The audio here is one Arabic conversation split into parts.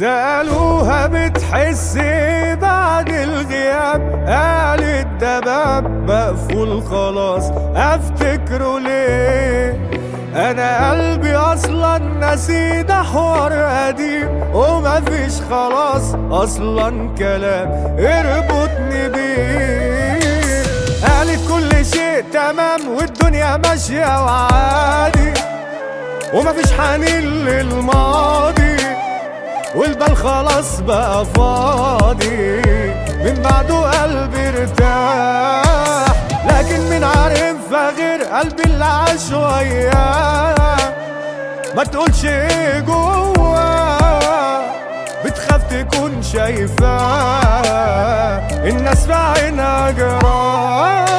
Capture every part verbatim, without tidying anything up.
سألوها بتحس إيه بعد الغياب، قالت ده باب مقفول خلاص، افتكره ليه؟ انا قلبي اصلا نسي، ده حوار قديم ومفيش خلاص اصلا كلام اربطني بيه. قالت كل شيء تمام والدنيا ماشية وعادي، ومفيش حنين للماضي، والبال خلاص بقى فاضي، من بعده قلبي ارتاح. لكن مين عارفها غير قلبي اللي عاش وياه؟ ما تقولش ايه جواه، بتخاف تكون شايفاه الناس في عينها جراح.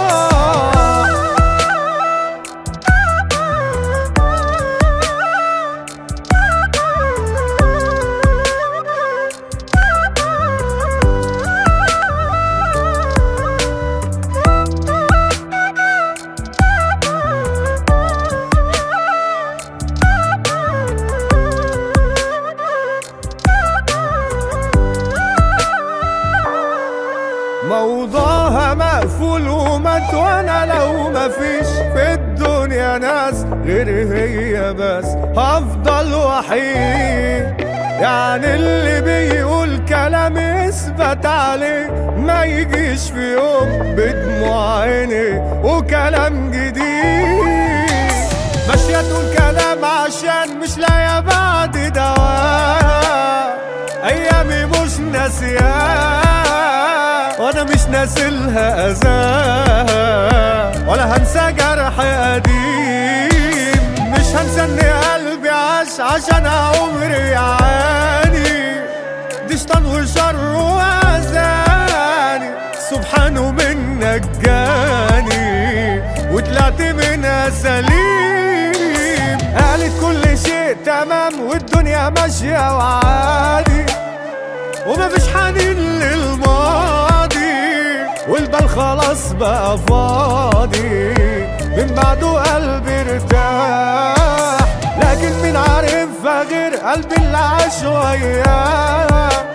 موضوعها مقفول ومات، وانا لو مفيش في الدنيا ناس غير هي بس هفضل وحيد. يعني اللي بيقول كلام يثبت عليه، ما يجيش في يوم بدموع عيني وكلام جديد. ماشية تقول كلام عشان مش لاقية بعد دواء، ايامي مش ناسياه وانا مش ناسلها اذاها، ولا هنسى جرح قديم. مش هنسى ان قلبي عاش عشان عمري يعاني، دي شيطان وشر واذاني، سبحانه من نجاني وطلعت منها سليم. قالت كل شيء تمام والدنيا ماشية وعادي، ومفيش حنين للماضي، والبال خلاص بقى فاضي، من بعده قلبي ارتاح. لكن مين عارفها غير قلبي اللي عاش وياه؟